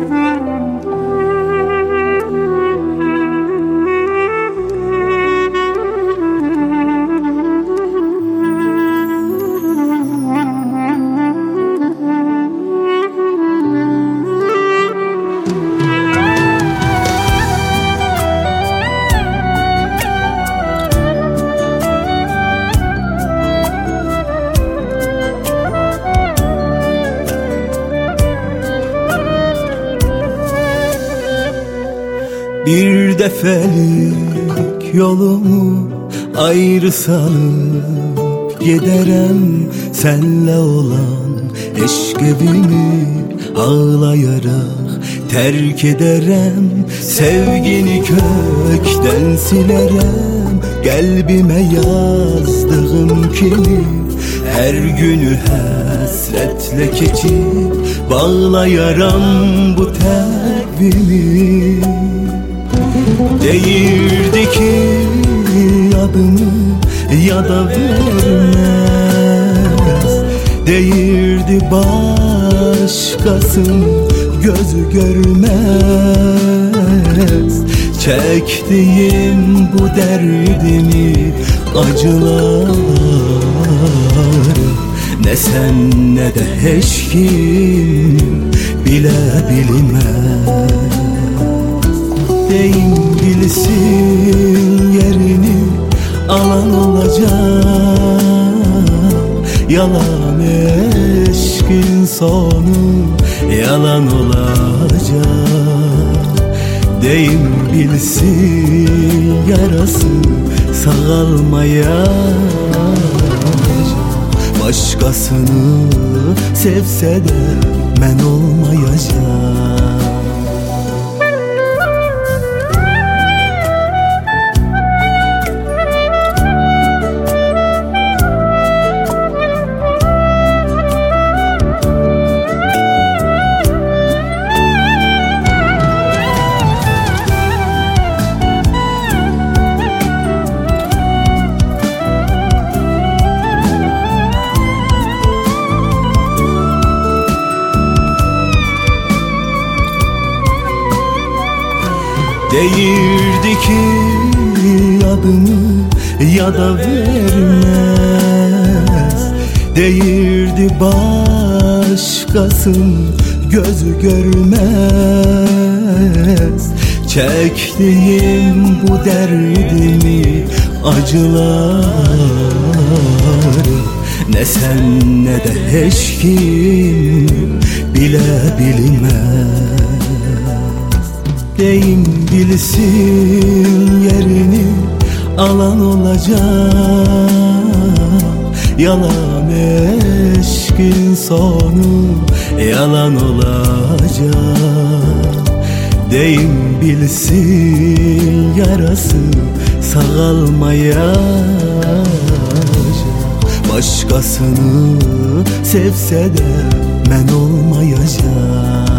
Bir defelik yolumu ayrı salıp giderem, senle olan eşk evimi ağlayarak terk ederem. Sevgini kökten silerem, kalbime yazdığım kimi her günü hasretle keçip bağlayaram bu takvimi. Değirdi ki adımı ya da vermez, değirdi başkasın gözü görmez. Çektiğim bu derdimi, acılar, ne sen ne de hiç kim bile bilmez. Deyim bilsin yerini alan olacak, yalan eşkin sonu yalan olacak. Deyim bilsin yarası sağalmayacak, başkasını sevse de ben olmayacağım. Değirdi ki adımı ya da vermez, değirdi başkasın gözü görmez. Çektiğim bu derdimi, acıları, ne sen ne de hiç kim bile bilmez. Deyim bilsin yerini alan olacak, yalan eşkin sonu yalan olacak. Deyim bilsin yarası sağalmayacak, başkasını sevse de ben olmayacağım.